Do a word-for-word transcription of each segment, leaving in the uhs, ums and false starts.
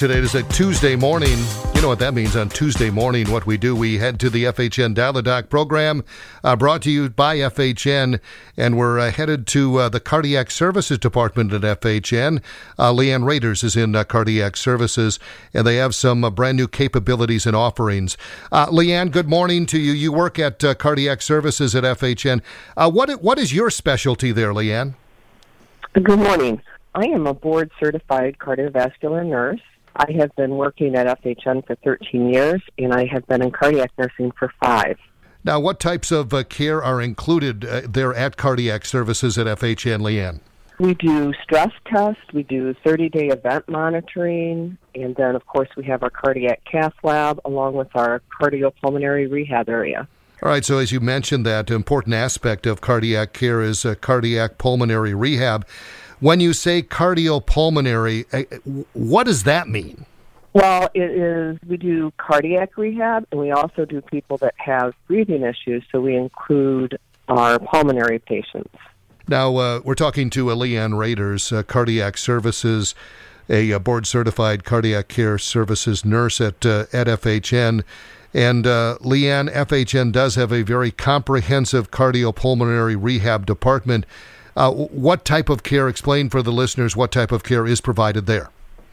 today. It is a Tuesday morning. You know what that means on Tuesday morning. What we do, we head to the F H N Dial-A-Doc program, uh, brought to you by F H N, and we're uh, headed to uh, the Cardiac Services Department at F H N. Uh, Leanne Raiders is in uh, Cardiac Services, and they have some uh, brand new capabilities and offerings. Uh, Leanne, good morning to you. You work at uh, Cardiac Services at F H N. Uh, what What is your specialty there, Leanne? Good morning. I am a board-certified cardiovascular nurse. I have been working at F H N for thirteen years, and I have been in cardiac nursing for five. Now, what types of uh, care are included uh, there at Cardiac Services at F H N, Leanne? We do stress tests, we do thirty-day event monitoring, and then, of course, we have our cardiac cath lab along with our cardiopulmonary rehab area. All right, so as you mentioned, that important aspect of cardiac care is uh, cardiac pulmonary rehab. When you say cardiopulmonary, uh, what does that mean? Well, it is, we do cardiac rehab, and we also do people that have breathing issues, so we include our pulmonary patients. Now, uh, we're talking to uh, Leanne Raiders, uh, Cardiac Services, a uh, board-certified cardiac care services nurse at, uh, at F H N. And uh, Leanne, F H N does have a very comprehensive cardiopulmonary rehab department. Uh, what type of care, explain for the listeners, what type of care is provided there?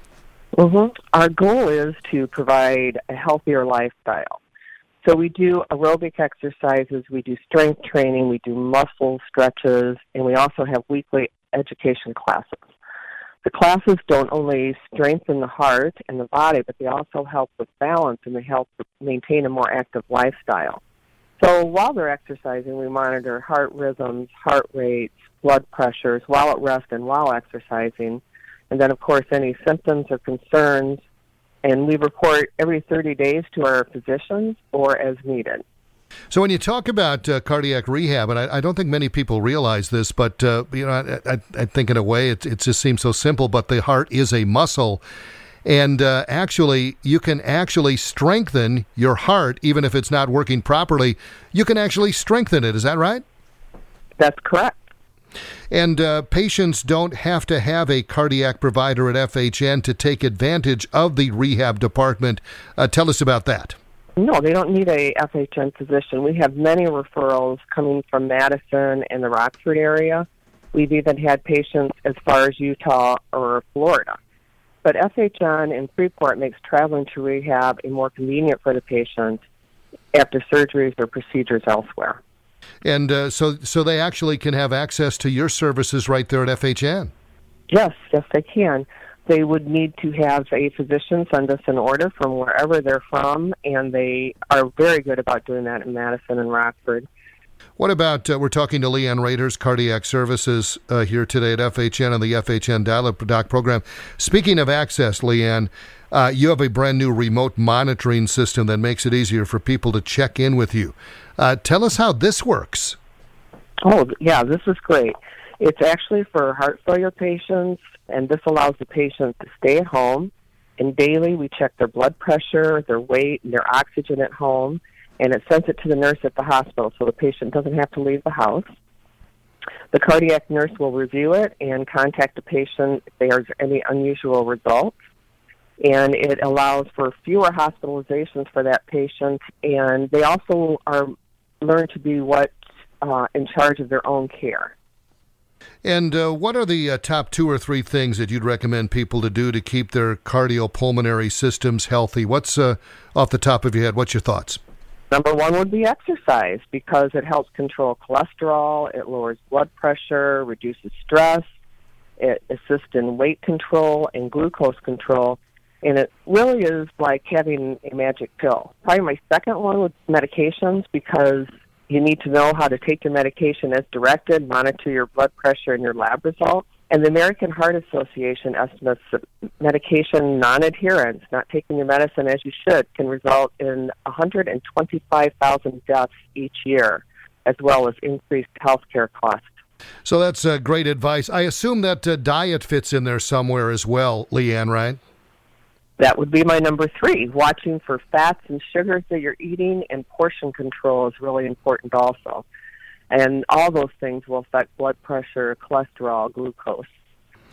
Mm-hmm. Our goal is to provide a healthier lifestyle. So we do aerobic exercises, we do strength training, we do muscle stretches, and we also have weekly education classes. The classes don't only strengthen the heart and the body, but they also help with balance and they help maintain a more active lifestyle. So while they're exercising, we monitor heart rhythms, heart rates, blood pressures while at rest and while exercising. And then, of course, any symptoms or concerns. And we report every thirty days to our physicians or as needed. So when you talk about uh, cardiac rehab, and I, I don't think many people realize this, but uh, you know, I, I, I think in a way it, it just seems so simple, but the heart is a muscle. And uh, actually, you can actually strengthen your heart, even if it's not working properly. You can actually strengthen it. Is that right? That's correct. And uh, patients don't have to have a cardiac provider at F H N to take advantage of the rehab department. Uh, tell us about that. No, they don't need a F H N physician. We have many referrals coming from Madison and the Rockford area. We've even had patients as far as Utah or Florida. But F H N in Freeport makes traveling to rehab more convenient for the patient after surgeries or procedures elsewhere. And uh, so so they actually can have access to your services right there at F H N? Yes, yes, they can. They would need to have a physician send us an order from wherever they're from, and they are very good about doing that in Madison and Rockford. What about, uh, we're talking to Leanne Raiders, Cardiac Services, uh, here today at F H N on the F H N Dial-A-Doc program. Speaking of access, Leanne, uh, you have a brand new remote monitoring system that makes it easier for people to check in with you. Uh, tell us how this works. Oh, yeah, this is great. It's actually for heart failure patients, and this allows the patient to stay at home, and daily we check their blood pressure, their weight, and their oxygen at home, and it sends it to the nurse at the hospital so the patient doesn't have to leave the house. The cardiac nurse will review it and contact the patient if there's any unusual results, and it allows for fewer hospitalizations for that patient, and they also are learn to be what uh, in charge of their own care. And uh, what are the uh, top two or three things that you'd recommend people to do to keep their cardiopulmonary systems healthy? What's uh, off the top of your head? What's your thoughts? Number one would be exercise because it helps control cholesterol, it lowers blood pressure, reduces stress, it assists in weight control and glucose control, and it really is like having a magic pill. Probably my second one was medications because you need to know how to take your medication as directed, monitor your blood pressure and your lab results. And the American Heart Association estimates that medication non-adherence, not taking your medicine as you should, can result in one hundred twenty-five thousand deaths each year, as well as increased healthcare costs. So that's uh, great advice. I assume that uh, diet fits in there somewhere as well, Leanne, right? That would be my number three. Watching for fats and sugars that you're eating, and portion control is really important also. And all those things will affect blood pressure, cholesterol, glucose.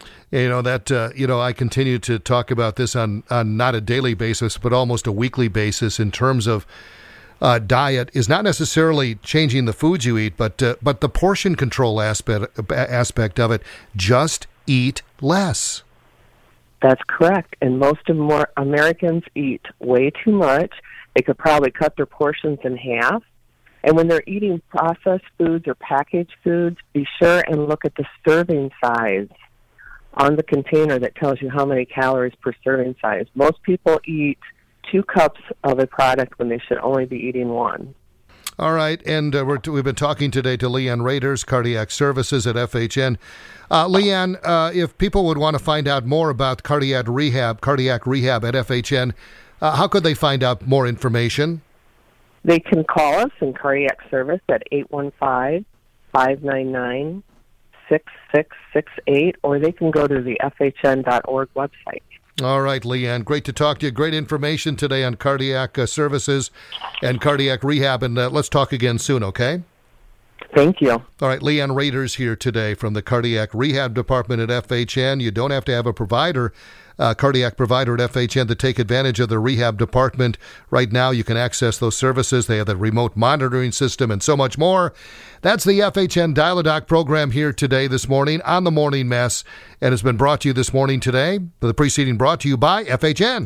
You know, that, uh, you know, I continue to talk about this on, on not a daily basis, but almost a weekly basis in terms of uh, diet is not necessarily changing the foods you eat, but uh, but the portion control aspect aspect of it. Just eat less. That's correct. And most of more Americans eat way too much. They could probably cut their portions in half. And when they're eating processed foods or packaged foods, be sure and look at the serving size on the container that tells you how many calories per serving size. Most people eat two cups of a product when they should only be eating one. All right, and uh, we're t- we've been talking today to Leanne Raiders, Cardiac Services at F H N. Uh, Leanne, uh, if people would want to find out more about cardiac rehab, cardiac rehab at F H N, uh, how could they find out more information? They can call us in cardiac service at eight one five, five nine nine, six six six eight, or they can go to the F H N dot org website. All right, Leanne, great to talk to you. Great information today on cardiac uh, services and cardiac rehab, and uh, let's talk again soon, okay? Thank you. All right, Leanne Raiders here today from the Cardiac Rehab Department at F H N. You don't have to have a provider, uh, cardiac provider at F H N to take advantage of the rehab department. Right now, you can access those services. They have the remote monitoring system and so much more. That's the F H N Dial-A-Doc program here today, this morning, on The Morning Mess, and has been brought to you this morning today. The preceding brought to you by F H N.